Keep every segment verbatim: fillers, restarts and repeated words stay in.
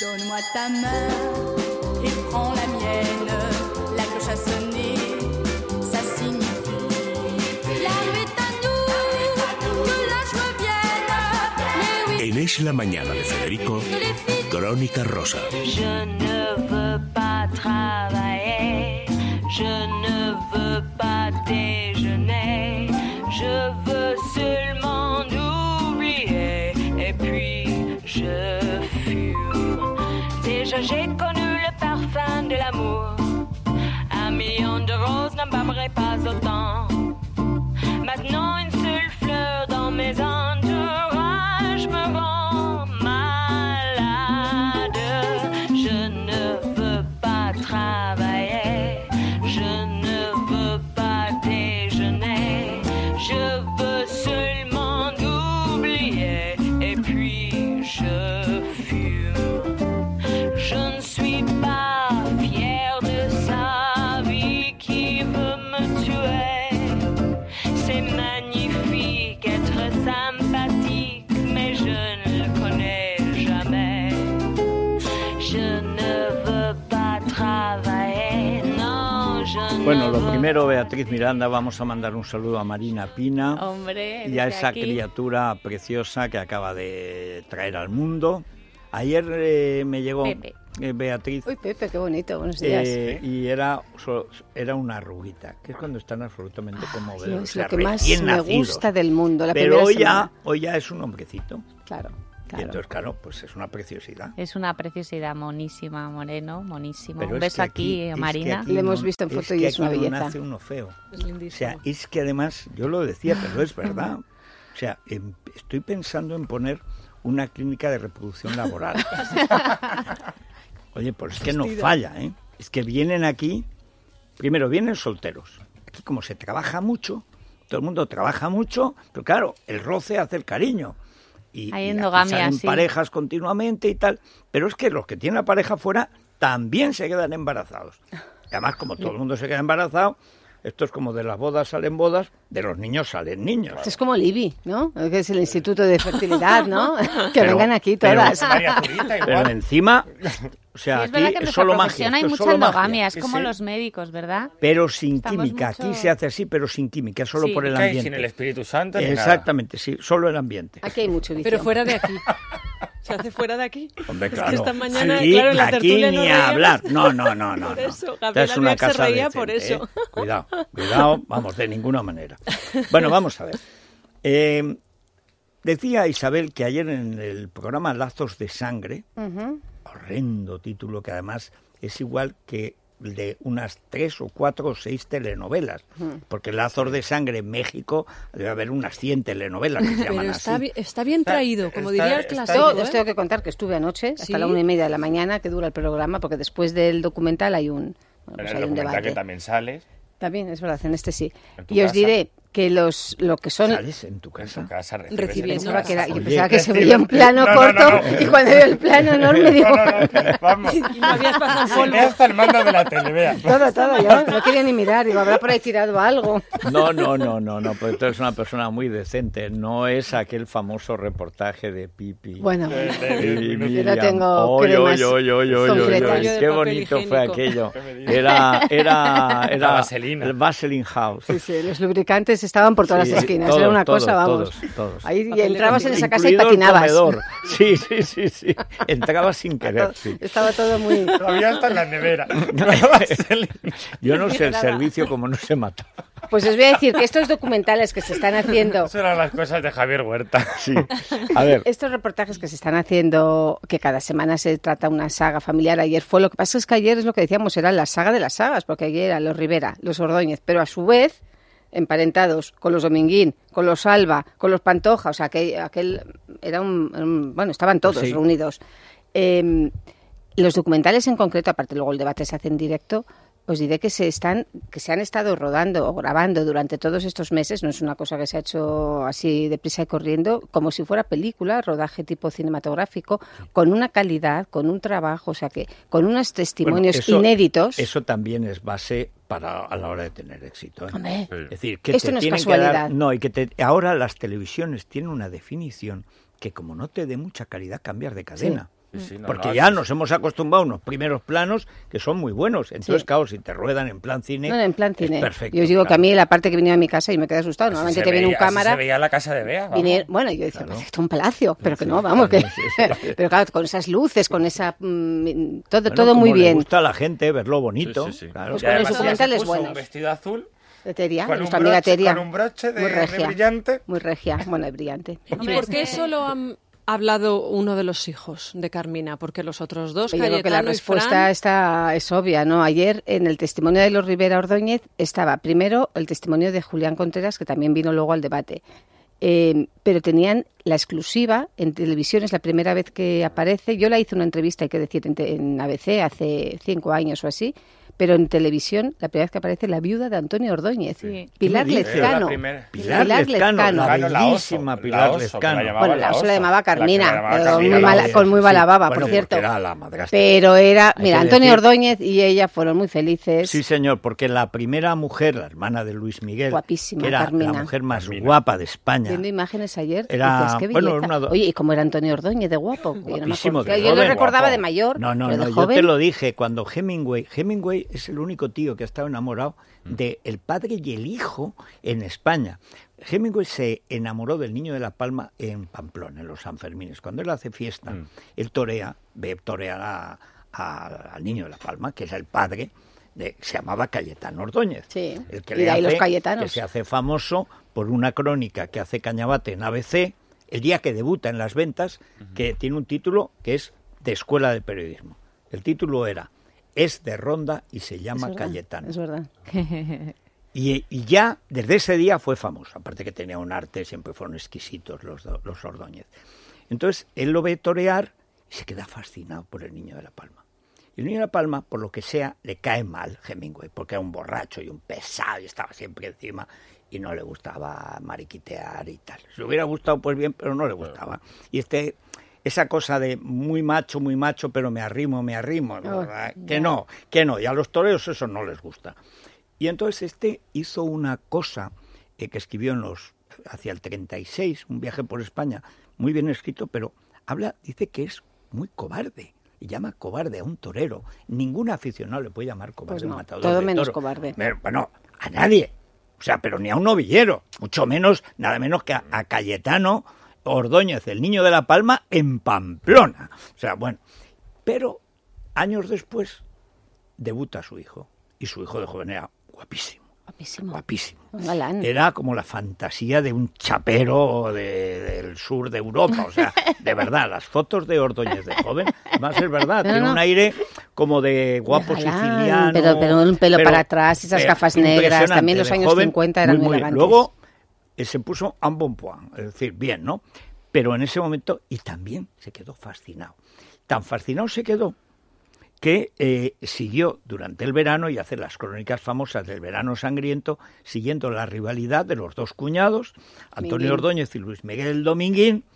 Donne-moi ta main et prends la mienne. La cloche a sonné, ça signifie l'arme est à nous, que la joie vienne. Mais oui. En Es la Mañana de Federico, Crónica Rosa. Je ne veux pas travailler, je ne veux pas déjeuner, je veux seulement oublier et puis je fume. Déjà j'ai connu le parfum de l'amour, un million de roses n'embâmerait pas autant. Maintenant une seule fleur dans mes entourages me rend malade. Je ne veux pas travailler, je ne veux pas déjeuner, je veux seulement oublier et puis je fume. Je ne suis pas fière de sa vie qui veut me tuer. C'est magnifique être sympathique, mais je ne le connais jamais. Je ne veux pas travailler, non, je ne Bueno, lo veux primero, Beatriz Miranda, vamos a mandar un saludo a Marina Pina Hombre, y a desde esa aquí. criatura preciosa que acaba de traer al mundo. Ayer eh, me llegó Pepe. eh, Beatriz Uy, Pepe, qué bonito, buenos días. eh, y era so- era una arruguita, que es cuando están absolutamente Ay, conmovedores, es o sea, lo que más recién me nacidos. gusta del mundo, la Pero primera hoy ya, semana. hoy ya es un hombrecito. Claro, Y claro. entonces, claro, pues es una preciosidad. Es una preciosidad, monísima, moreno, monísimo. Pero Un es beso que aquí, es que Marina. aquí Le hemos no- visto en foto y que es una aquí no belleza. nace uno feo. Es O lindísimo. sea, es que además, yo lo decía, pero es verdad. O sea, em, estoy pensando en poner una clínica de reproducción laboral. Oye, pues es que no falla, ¿eh? Es que vienen aquí, primero vienen solteros. Aquí como se trabaja mucho, todo el mundo trabaja mucho, pero claro, el roce hace el cariño. Y, Hay y aquí endogamia, salen sí. parejas continuamente y tal. Pero es que los que tienen la pareja fuera también se quedan embarazados. Y además, como todo el mundo se queda embarazado, esto es como de las bodas salen bodas, de los niños salen niños. Esto es como el I B I, ¿no? Que es el Instituto de Fertilidad, ¿no? Que Pero- vengan aquí pero- todas. María Zurita igual. Pero encima, o sea, Sí, es verdad aquí que en es nuestra solo magia. profesión hay esto es mucha solo magia. endogamia, es Sí, como sí. los médicos, ¿verdad? Pero sin Estamos química. mucho- Aquí se hace así, pero sin química, solo Sí. por el ¿Qué hay ambiente. sin el Espíritu Santo ni nada? Exactamente, sí, solo el ambiente. Aquí hay mucho vicio. Pero fuera de aquí. ¿Se hace fuera de aquí? Hombre, Es claro. que esta mañana, aquí, claro, en la aquí tertulia ni nos a reíamos. hablar. No, no, no, no. Por no. eso, Esta Gabriel es una Albiol se casa reía por decente, eso. ¿eh? Cuidado, cuidado, vamos, de ninguna manera. Bueno, vamos a ver. Eh, decía Isabel que ayer en el programa Lazos de Sangre, Ujú. horrendo título que además es igual que el de unas tres o cuatro o seis telenovelas, porque Lazos de Sangre en México debe haber unas cien telenovelas que se Pero llaman está, así. bi- está bien traído, como está- diría el está- clásico. Yo ¿eh? os tengo que contar que estuve anoche hasta ¿Sí? la una y media de la mañana que dura el programa, porque después del documental hay un, bueno, En pues el hay un documental debate. que también sales, También, es verdad, en este sí. En tu Y os casa. diré que los lo que son... ¿Sales en tu en casa? tu casa recibes Recibiendo. en Pensaba casa. que, era- yo Oye, pensaba que se recibe- veía un plano No, no, corto no, no. y cuando veo el plano enorme digo... No, no, no, vamos. Y no habías pasado Se polvo. ve hasta el mando de la tele, vea. Todo, todo, yo no quería ni mirar, digo, habrá por ahí tirado algo. No, no, no, no, no, porque tú eres una persona muy decente. No es aquel famoso reportaje de Pipi. Bueno, De- bueno. de- de- Y de- Yo no Miriam. tengo Oy, cremas oy, oy, oy, oy, concretas. oy, Rollo de qué papel bonito fue higiénico. aquello. ¿Qué me dices? Era, era, era La vaselina. el Vaseline House. Sí, sí, los lubricantes estaban por todas Sí, las esquinas, todos, era una todos, cosa, vamos. todos, todos. Ahí y Papel entrabas en esa casa y Incluido el patinabas. comedor. Sí, sí, sí, sí. Entrabas sin querer, sí. Estaba todo muy... Todavía está en la nevera. Yo no sé el servicio como no se mata. Pues os voy a decir que estos documentales que se están haciendo, Eso eran las cosas de Javier Huerta. Sí. A ver, estos reportajes que se están haciendo, que cada semana se trata una saga familiar, ayer fue, lo que pasa es que ayer es lo que decíamos, era la saga de las sagas, porque ayer eran los Rivera, los Ordóñez, pero a su vez emparentados con los Dominguín, con los Alba, con los Pantoja, o sea, que aquel era un, un- bueno, estaban todos Sí. reunidos. Eh, los documentales en concreto, aparte luego el debate se hace en directo, os diré que se están, que se han estado rodando o grabando durante todos estos meses, no es una cosa que se ha hecho así deprisa y corriendo, como si fuera película, rodaje tipo cinematográfico, con una calidad, con un trabajo, o sea que con unos testimonios bueno, eso- inéditos. Eso también es base para a la hora de tener éxito, ¿eh? Hombre, Es decir, que Esto te no es tienen que casualidad. dar, no, y que te, ahora las televisiones tienen una definición que como no te dé mucha calidad cambiar de cadena. Sí, sí, no, Porque no, ya sí, nos hemos acostumbrado a unos primeros planos que son muy buenos. Entonces, Sí. claro, si te ruedan en plan cine, No, no, en plan es cine. perfecto. Yo os digo que a claro. mí la parte que venía a mi casa y me quedé asustado. Así Normalmente se te viene un veía- así cámara. se veía la casa de Bea, vamos. Vinier- bueno, yo decía, Claro. pues esto es un palacio, pero que no, vamos, que... sí, sí. pero claro, con esas luces, con esa... mm, todo Bueno, todo muy como le bien. gusta a la gente verlo bonito. Sí, sí, sí. Claro. Pues Y con además los ella se documentales puso buenos. un vestido azul De Teria, con, un nuestra amiga broche, Teria. con un broche de, Muy de regia. brillante. Muy regia, bueno, y brillante. ¿Y por qué solo han hablado uno de los hijos de Carmina? Porque los otros dos, Yo creo que la Cayetano y respuesta Fran, está, es obvia, ¿no? Ayer, en el testimonio de los Rivera Ordóñez, estaba primero el testimonio de Julián Contreras, que también vino luego al debate. Eh, pero tenían la exclusiva en televisión, es la primera vez que aparece. Yo la hice una entrevista, hay que decir, en, te- en A B C hace cinco años o así, pero en televisión, la primera vez que aparece la viuda de Antonio Ordóñez, Sí. Pilar ¿Qué me dices? Lezcano. La primera. Pilar, Pilar Lezcano, Lezcano. la Claro, la oso, bellísima la Pilar oso, que la Lezcano. llamaba Bueno, la la oso oso. la llamaba La que Carmina, la llamaba pero Carmina, muy la mala- oso, con muy sí. mala baba, Bueno, por cierto. porque era la madrastra. Pero era, Hay mira, que Antonio decir- Ordóñez y ella fueron muy felices. Sí, señor, porque la primera mujer, la hermana de Luis Miguel, Guapísima, que era Carmina. la mujer más Carmina. guapa de España, Viendo imágenes ayer, Era- dices, qué bueno, belleza. una do- Oye, ¿y cómo era Antonio Ordóñez de guapo? Yo no me Guapísimo, acuerdo. de Yo lo joven, recordaba guapo. de mayor, No, no, pero no, de yo joven. te lo dije, cuando Hemingway, Hemingway es el único tío que ha estado enamorado de el padre y el hijo en España. Hemingway se enamoró del Niño de la Palma en Pamplona, en los Sanfermines. Cuando él hace fiesta, Mm. él torea, ve torear a- a- al Niño de la Palma, que es el padre, de, se llamaba Cayetano Ordóñez. Sí, El que y le de ahí hace- los Cayetanos. que se hace famoso por una crónica que hace Cañabate en A B C, el día que debuta en las ventas, que tiene un título que es de Escuela de Periodismo. El título era Es de Ronda y se Es llama verdad, Cayetano. Es verdad. Y, y ya desde ese día fue famoso, aparte que tenía un arte, siempre fueron exquisitos los, do- los Ordóñez. Entonces él lo ve torear y se queda fascinado por el Niño de la Palma. Y el Niño de la Palma, por lo que sea, le cae mal Hemingway, porque era un borracho y un pesado y estaba siempre encima y no le gustaba mariquitear y tal. Si le hubiera gustado, pues bien, pero no le gustaba. Y este, esa cosa de muy macho, muy macho, pero me arrimo, me arrimo, ¿verdad? Que no, que no. Y a los toreros eso no les gusta. Y entonces este hizo una cosa eh, que escribió en los hacia el treinta y seis, un viaje por España, muy bien escrito, pero habla, dice que es muy cobarde. Y llama cobarde a un torero. Ningún aficionado le puede llamar cobarde Pues a un no, matador todo de menos toro. cobarde. Me- Bueno, a nadie. O sea, pero ni a un novillero. Mucho menos, nada menos que a, a Cayetano Ordóñez, el Niño de la Palma, en Pamplona. O sea, bueno. Pero años después debuta su hijo. Y su hijo de joven era guapísimo. Guapísimo. Guapísimo. Un galán. Era como la fantasía de un chapero de- del sur de Europa. O sea, de verdad, las fotos de Ordóñez de joven, más es verdad, No, tiene no. un aire como de guapo De galán, siciliano. pero- pero un pelo para atrás, esas eh, gafas negras, impresionante, también los de años cincuenta eran muy elegantes. Luego eh, se puso un bon point, es decir, bien, ¿no? Pero en ese momento, y también se quedó fascinado. Tan fascinado se quedó que eh, siguió durante el verano y hace las crónicas famosas del verano sangriento, siguiendo la rivalidad de los dos cuñados, Antonio Minguín. Ordóñez y Luis Miguel Dominguín,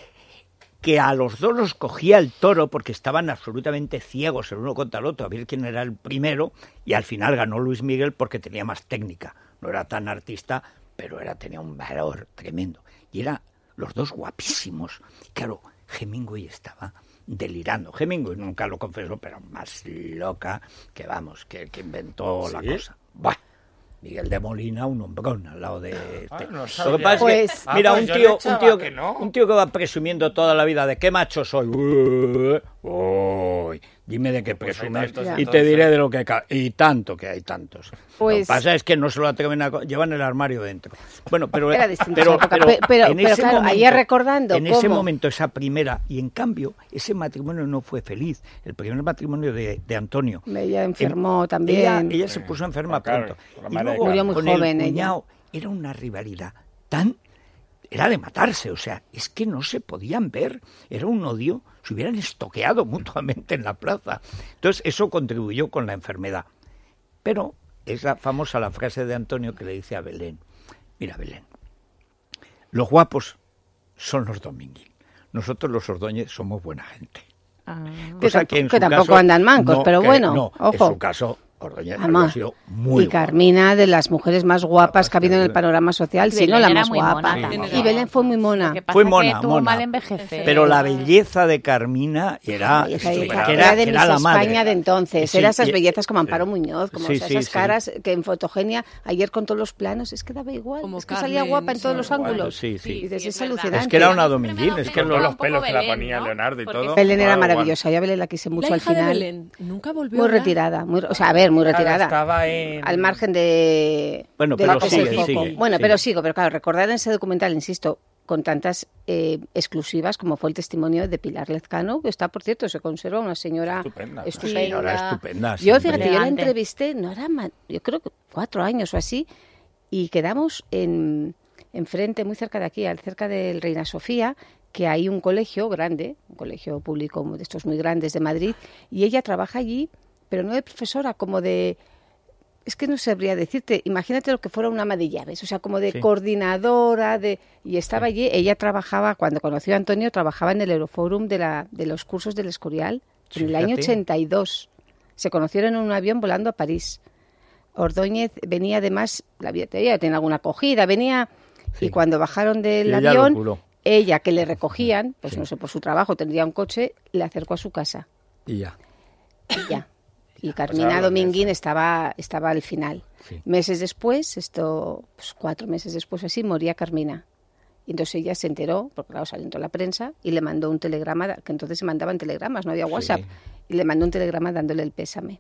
que a los dos los cogía el toro porque estaban absolutamente ciegos el uno contra el otro, a ver quién era el primero, y al final ganó Luis Miguel porque tenía más técnica, no era tan artista, pero era tenía un valor tremendo, y era los dos guapísimos. Claro, Hemingway estaba delirando. Hemingway nunca lo confesó, pero más loca que vamos, que el que inventó la ¿Sí? cosa. Buah. Miguel de Molina, un hombrón al lado de este. Ah, no Lo sabía. que pasa es Pues- que, Ah, mira, pues un yo le tío, un echaba tío que que no. un tío que va presumiendo toda la vida de qué macho soy. Uy, dime de qué Pues hay presumes tantos, y te entonces. diré de lo que ca- y tanto que hay tantos. Pues- Lo que pasa es que no se lo atreven a co- llevan el armario dentro. Bueno, pero Era distinta pero, esa época, pero pe- pero- en pero ese claro, momento, ayer recordando en ese cómo- momento esa primera y en cambio ese matrimonio no fue feliz. El primer matrimonio de, de Antonio. Ella enfermó Ella, también. ella se puso enferma Claro, pronto. con la Y madre de luego, Murió muy con joven el ella. cuñado, era una rivalidad tan... Era de matarse, o sea, es que no se podían ver. Era un odio, se hubieran estoqueado mutuamente en la plaza. Entonces, eso contribuyó con la enfermedad. Pero es la famosa la frase de Antonio que le dice a Belén. Mira, Belén, los guapos son los Dominguín. Nosotros los Ordóñez somos buena gente. Ah. Que Cosa tampoco- en que su tampoco caso andan mancos, pero que bueno, no, ojo. En su caso, Ordóñez Ama. ha sido muy Y Carmina, de las mujeres más guapas que ha habido en el terrible. panorama social, Y si no Belén la era más muy guapa. mona Sí, también. Y Belén fue muy mona. Lo que pasa Fue es mona, que tuvo mona. mal envejecer. Pero la belleza de Carmina era, Esa que hija era, era de que Miss era la madre. España de entonces. Sí, era esas y- bellezas como Amparo Muñoz, como Sí, esas sí, sí. caras que en fotogenia, ayer con todos los planos, es que daba igual. Como es que Carmen, salía guapa en todos sí, los igual. ángulos. Sí, sí. Y dices, Sí, es es verdad. alucinante. Es que era una Siempre me ha dominguín, dado es que pena Todos un los poco pelos que la Belén, ponía ¿no? Leonardo y Porque todo. Belén era Daba igual. maravillosa, yo a Belén la quise mucho La al hija de final. Belén nunca volvió Muy a hablar. retirada, muy, o sea, a ver, muy Claro, retirada. estaba en- Al margen de, Bueno, de pero lo que es sigue, el foco. sigue, bueno, sigue. pero sigo, pero claro, recordar en ese documental, insisto, con tantas eh, exclusivas como fue el testimonio de Pilar Lezcano, que está, por cierto, se conserva una señora Estupenda. estupenda. Señora estupenda, Yo, siempre. fíjate, yo la Elegante. entrevisté, no era más, yo creo que cuatro años o así, y quedamos en enfrente, muy cerca de aquí, al- cerca del Reina Sofía, que hay un colegio grande, un colegio público de estos muy grandes de Madrid, y ella trabaja allí, pero no de profesora, como de... Es que no sabría decirte, imagínate lo que fuera una ama de llaves, o sea, como de Sí. coordinadora, de y estaba allí, ella trabajaba, cuando conoció a Antonio, trabajaba en el Euroforum de, la, de los cursos del Escorial, en el año Fíjate. ochenta y dos. Se conocieron en un avión volando a París. Ordóñez venía además, la vida ella tenía alguna acogida, venía, Sí. y cuando bajaron del Y ella lo avión, curó. ella que le recogían, pues Sí. no sé, por su trabajo, tendría un coche, le acercó a su casa. Y ya. Y ya. Y Pasaron Carmina los Dominguín meses. estaba, estaba al final. Sí. Meses después, esto, pues cuatro meses después así, moría Carmina. Y entonces ella se enteró, porque claro, salió en toda la prensa, y le mandó un telegrama, que entonces se mandaban telegramas, no había WhatsApp, Sí. y le mandó un telegrama dándole el pésame.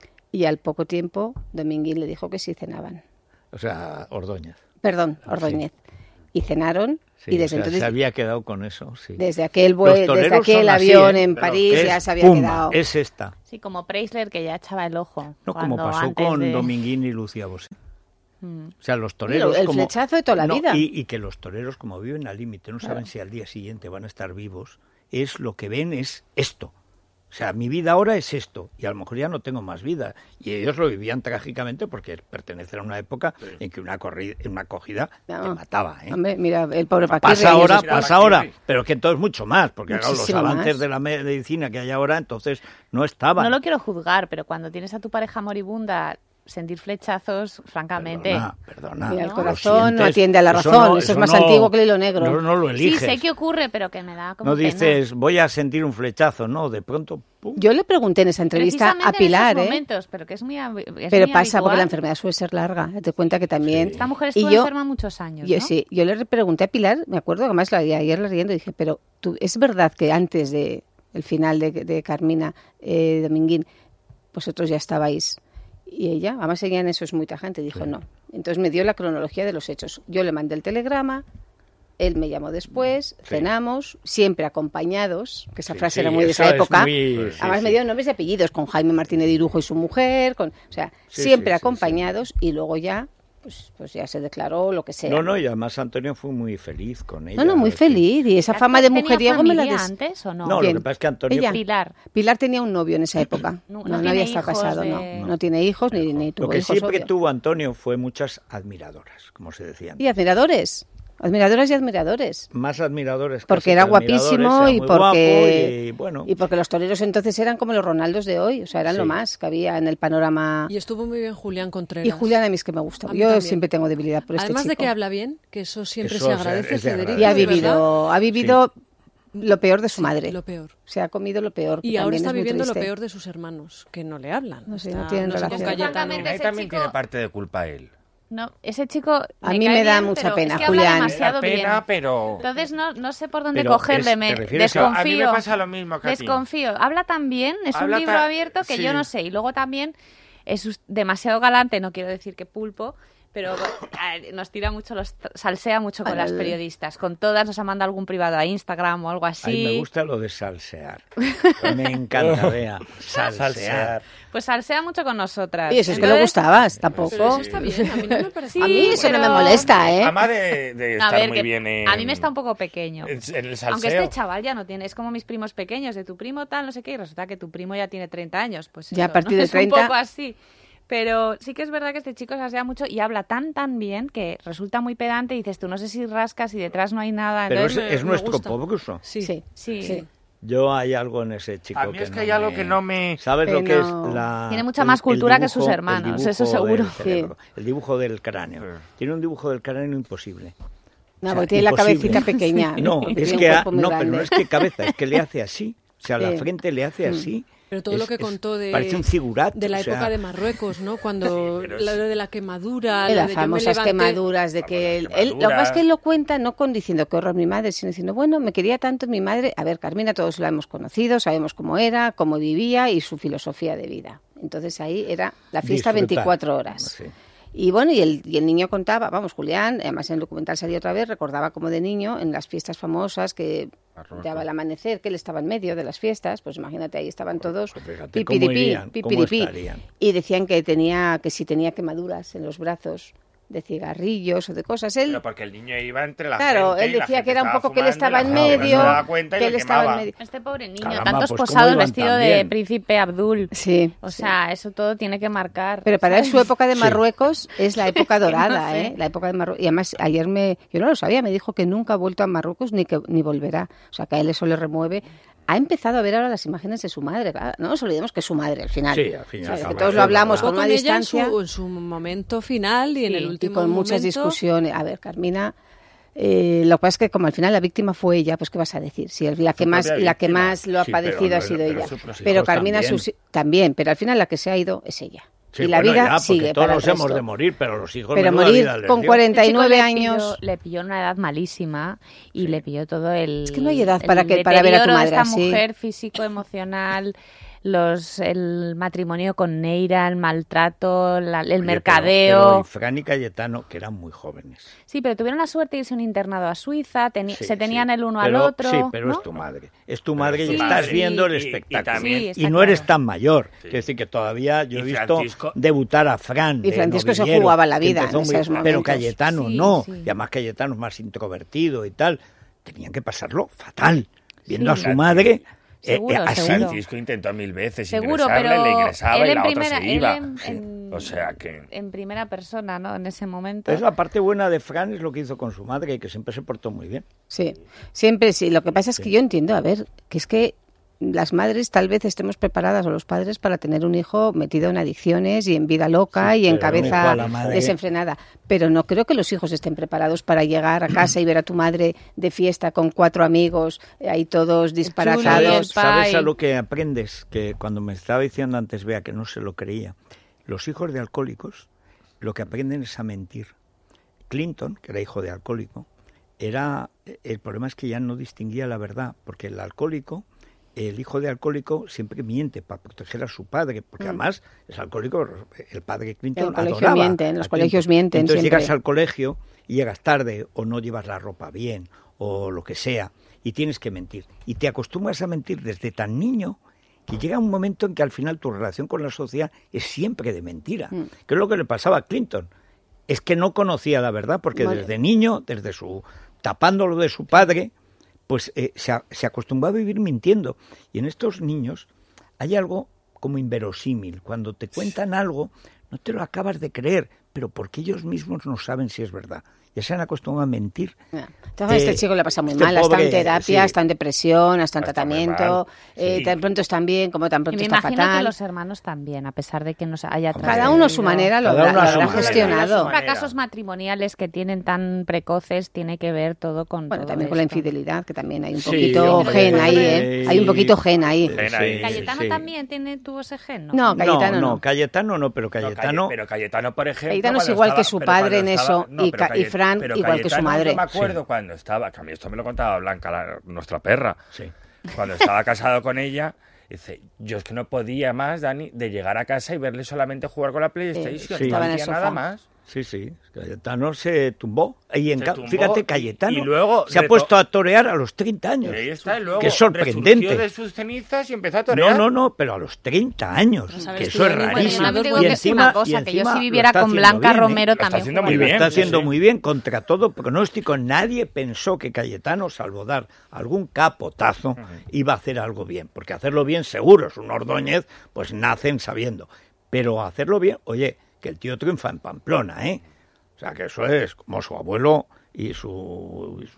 Y al poco tiempo, Dominguín le dijo que sí cenaban. O sea, Ordóñez. Perdón, Ah, Ordóñez. Y cenaron, Sí, y o desde sea, entonces, se había quedado con eso, sí. desde aquel, Los vue- desde toreros aquel son así, avión ¿eh? en Pero París es ya se había pumba, quedado. es esta. Sí, como Preisler, que ya echaba el ojo. No como cuando pasó antes con de- Dominguín y Lucía Bosé. Mm. O sea, los toreros... el como- flechazo de toda la No, vida. Y, y que los toreros, como viven al límite, no saben si al día siguiente van a estar vivos, es lo que ven es esto. O sea, mi vida ahora es esto, y a lo mejor ya no tengo más vida. Y ellos lo vivían trágicamente porque pertenecen a una época en que una, corrida, una acogida No. te mataba. ¿eh? Hombre, mira, el pobre Paquirri. Pasa años ahora, después. pasa ahora, pero que entonces mucho más, porque claro, los Muchísimo avances más. de la medicina que hay ahora, entonces no estaban. No lo quiero juzgar, pero cuando tienes a tu pareja moribunda, sentir flechazos, francamente... Perdona, perdona. Mira, el lo corazón no sientes, atiende a la eso razón, no- eso es más no- antiguo que el hilo negro. No, no lo Sí, eliges. sé que ocurre, pero que me da como No pena. dices, voy a sentir un flechazo, no, de pronto, pum. Yo le pregunté en esa entrevista Precisamente a Pilar, en esos ¿eh? momentos, pero que es muy, hab- es Pero muy pasa porque la habitual. enfermedad suele ser larga. Date cuenta que también... Sí. Esta mujer Y estuvo yo- enferma muchos años, Yo, ¿no? sí, yo le pregunté a Pilar, me acuerdo, además la, ayer la riendo, dije, pero tú, ¿es verdad que antes de el final de, de Carmina eh, Dominguín, vosotros ya estabais? Y ella, además ella en eso es muy tajante, dijo no. Entonces me dio la cronología de los hechos. Yo le mandé el telegrama, él me llamó después, cenamos, siempre acompañados, que esa Sí, frase sí, era muy de eso esa es época. muy- sí, Además sí. me dio nombres y apellidos, con Jaime Martínez Dirujo y su mujer, con, o sea, Sí, siempre sí, sí, acompañados y luego ya, pues, pues ya se declaró lo que sea. No, no, y además Antonio fue muy feliz con ella. No, no, muy sí. feliz. Y esa ¿Ya fama de tenía mujeriego me la familia des... antes o no? No, Bien. lo que pasa es que Antonio... Ella. Pilar. Pilar tenía un novio en esa época. No- No, no no, tiene había estado hijos casado, de- no. No tiene hijos ni, ni tuvo Lo que hijos, siempre obvio. tuvo Antonio fue muchas admiradoras, como se decían. Y admiradores. Admiradoras y admiradores. Más admiradores. Porque casi era que admiradores, guapísimo era y muy porque... guapo y, bueno, y porque los toreros entonces eran como los Ronaldos de hoy. O sea, eran Sí. lo más que había en el panorama. Y estuvo muy bien Julián Contreras. Y Julián a mí es que me gusta. A mí Yo también. siempre tengo debilidad por este Además de chico. que habla bien, que eso siempre Eso se es- agradece, es de Federico. Y ha agradecer. ¿de verdad? vivido, ha vivido lo peor de su madre. Lo peor. Se ha comido lo peor. que Y ahora también está es muy viviendo lo triste. peor de sus hermanos, que no le hablan. No sé, Está- no tienen sé, con relación. Cayetano. Francamente, Ahí ese también chico- tiene parte de culpa él. No, ese chico A mí cae me da bien, mucha pero pena, es que Julián. habla demasiado Da pena, bien. pero... Entonces no, no sé por dónde Pero cogerle, es- me ¿te refieres a- desconfío. A mí me pasa lo mismo que a ti. Desconfío. Habla tan bien, es Habla un libro tan- abierto que sí. yo no sé. Y luego también es us- demasiado galante, no quiero decir que pulpo, pero a- nos tira mucho, los salsea mucho con Bueno, las el- periodistas. Con todas nos ha mandado algún privado a Instagram o algo así. a mí me gusta lo de salsear. Me encanta, vea, salsear. Salsear. Pues salsea mucho con nosotras. Y eso es que le Entonces, gustabas, Pero tampoco. eso está bien, a mí no me parece Sí, a mí eso no me pero- molesta, ¿eh? Además de, de A estar ver, muy que bien en... a mí me está un poco pequeño. En, en el salseo. Aunque este chaval ya no tiene, es como mis primos pequeños, de tu primo tal, no sé qué, y resulta que tu primo ya tiene treinta años, pues Ya a eso, partir ¿no? de Es treinta. un poco así. Pero sí que es verdad que este chico se asea mucho y habla tan, tan bien que resulta muy pedante y dices tú, no sé si rascas y detrás no hay nada. Pero es, Entonces, es me nuestro gusta. Pobruso. Sí. Sí, Sí. sí. Yo hay algo en ese chico A mí que es que no hay algo me- que no me... ¿Sabes Que lo que no- es la... Tiene mucha el- más el cultura que dibujo- sus el hermanos, dibujo eso seguro. del cerebro, el dibujo del cráneo. Sí. Tiene un dibujo del cráneo imposible. No, O sea, porque tiene la imposible. cabecita pequeña. No, Tiene es un que ha- cuerpo muy no, pero grande. no es que cabeza, es que le hace así. O sea, la Sí. frente le hace así. Pero todo Es- lo que es- contó de, parece un figurat, de la o sea, época de Marruecos, ¿no? Cuando Sí, pero lo es- de la quemadura, De lo las de yo me famosas levanté- quemaduras de que él, Famosas él- lo que pasa es quemaduras. que él lo cuenta no con diciendo que horror mi madre, sino diciendo, bueno, me quería tanto mi madre. A ver, Carmina, todos la hemos conocido, sabemos cómo era, cómo vivía y su filosofía de vida. Entonces ahí era la fiesta disfrutar. veinticuatro horas. Sí. Y bueno, y el, y el niño contaba, vamos, Julián, además en el documental salió otra vez, recordaba como de niño en las fiestas famosas que Marruecos. daba el amanecer, que él estaba en medio de las fiestas, pues imagínate, ahí estaban todos pues fíjate cómo pipiripí, irían, cómo pipiripí. estarían. Y decían que tenía, que si tenía quemaduras en los brazos de cigarrillos o de cosas. Él, Pero porque el niño iba entre la claro, gente él y la decía gente que era un estaba poco que él fumando estaba y en la gente no medio, se daba cuenta y que le él estaba en quemaba. medio. Este pobre niño, Caramba, tantos pues cómo posados iban vestido tan de bien. príncipe Abdul. Sí. O sea, eso todo tiene que marcar. Pero para él ¿sabes? su época de Sí. Marruecos es la época dorada, No sé. ¿eh? La época de Marruecos. Y además ayer me, yo no lo sabía, me dijo que nunca ha vuelto a Marruecos ni que ni volverá. O sea, que a él eso le remueve. Ha empezado a ver ahora las imágenes de su madre. Claro, no nos olvidemos que es su madre al final. Sí, al final O sea, es que su todos madre, lo hablamos ¿verdad? con una con ella en distancia su, en su momento final y en Sí, el y y último con muchas momento. discusiones. A ver, Carmina, eh, lo que pasa es que como al final la víctima fue ella, pues qué vas a decir, si la que Su más propia la que víctima. más lo ha Sí, pero padecido no- ha sido pero ella. sus hijos Pero Carmina también. sus- también, pero al final la que se ha ido es ella. Sí, y la bueno, vida ya, porque sigue todos para el nos hemos resto. de morir, pero los hijos Pero menuda morir vida les con dio. cuarenta y nueve Este chico le años. pilló- le pilló una edad malísima y le pilló todo el. Es que no hay edad el para que- para ver a tu deterioro de madre esta así. mujer físico, emocional, los, el matrimonio con Neira, el maltrato, la- el Oye, pero- mercadeo. Pero, y Fran y Cayetano, que eran muy jóvenes. Sí, pero tuvieron la suerte de irse a un internado a Suiza, teni- Sí, se tenían sí. el uno Pero- al otro. Sí, pero ¿no? es tu madre. Es tu madre es y tu estás madre. viendo el Y- y- y espectáculo. también- Sí, Y, está no eres claro. tan mayor. Sí. Quiero decir que todavía yo he Y visto Francisco- debutar a Fran. Y de Francisco se novillero, jugaba la que vida empezó en muy- esos Pero momentos. Cayetano Sí, no. sí. Y además Cayetano es más introvertido y tal. Tenían que pasarlo fatal. Viendo Sí. a su madre eh, Seguro, eh, así. seguro. Francisco intentó mil veces Seguro, ingresarle, pero le ingresaba él y en la primera, otra se él iba. en, Sí. en- O sea que... en primera persona, ¿no? En ese momento. Es la parte buena de Fran, es lo que hizo con su madre, que siempre se portó muy bien. Sí, siempre sí. Lo que pasa es que yo entiendo, a ver, que es que las madres tal vez estemos preparadas o los padres para tener un hijo metido en adicciones y en vida loca Sí, y en pero un hijo cabeza a la madre- desenfrenada. Pero no creo que los hijos estén preparados para llegar a casa y ver a tu madre de fiesta con cuatro amigos, eh, ahí todos disparatados. el ¿Sabes pai. a lo que aprendes? Que cuando me estaba diciendo antes, Bea, que no se lo creía. Los hijos de alcohólicos lo que aprenden es a mentir. Clinton, que era hijo de alcohólico, era el problema es que ya no distinguía la verdad, porque el alcohólico, el hijo de alcohólico siempre miente para proteger a su padre, porque además es alcohólico, el padre Clinton En el colegio adoraba mienten, a los Clinton. colegios mienten Entonces siempre. llegas al colegio y llegas tarde o no llevas la ropa bien o lo que sea y tienes que mentir. Y te acostumbras a mentir desde tan niño que llega un momento en que al final tu relación con la sociedad es siempre de mentira. Mm. Que es lo que le pasaba a Clinton. Es que no conocía la verdad porque Vale. desde niño, desde su tapándolo de su padre, pues eh, se, a- se acostumbró a vivir mintiendo. Y en estos niños hay algo como inverosímil. Cuando te cuentan algo, no te lo acabas de creer, pero porque ellos mismos no saben si es verdad. Ya se han acostumbrado a mentir. Ya. Entonces, a este Eh, chico le pasa muy este mal, ha estado en pobre, terapia, sí. está en depresión, está en Está muy tratamiento, mal, eh, sí. tan pronto están bien como tan Y pronto me está imagino fatal. que los hermanos también, a pesar de que no se haya Hombre, Cada uno a su trascendido. manera lo Cada habrá, uno a lo su habrá manera. gestionado. Manera. Fracasos matrimoniales que tienen tan precoces tiene que ver todo con Bueno, todo también con la esto. infidelidad, que también hay un Sí, poquito hombre, gen ahí, ¿eh? Hay un poquito gen ahí. Sí, Gen ahí. Cayetano sí. también tiene, tuvo ese gen, ¿no? No, Cayetano no, no. no, Cayetano no, pero No, Caye- Cayetano... pero Cayetano, por ejemplo... Cayetano es cuando igual que estaba- su pero padre cuando en estaba- eso, no, y pero Ca- y Caye- Fran pero igual que su Cayetano, madre. Yo me acuerdo cuando estaba, que a mí esto me lo contaba Blanca, la- nuestra perra, Sí. cuando estaba casado con ella, dice, yo es que no podía más, Dani, de llegar a casa y verle solamente jugar con la PlayStation, Sí. no Estaba en el hacía sofá. nada más. Sí, sí, Cayetano se tumbó. Y en Se ca- tumbó fíjate, y- Cayetano y luego se ha reto- puesto a torear a los treinta años. Y ahí está, y luego que es sorprendente. resurgió de sus cenizas y empezó a torear. No, no, no, pero a los treinta años, Pero sabes que que eso es yo ni- Bueno, yo rarísimo. también tengo Y que decir encima- una cosa, y que yo encima si lo viviera está con haciendo Blanca bien, ¿eh? Romero Lo está también haciendo Y muy lo bien, está sí, haciendo sí. muy bien contra todo pronóstico. Nadie pensó que Cayetano, salvo dar algún capotazo, iba a hacer algo bien. Porque hacerlo bien, seguro, es un Ordóñez, pues nacen sabiendo. Pero hacerlo bien, oye, que el tío triunfa en Pamplona, ¿eh? O sea, que eso es como su abuelo y su, y su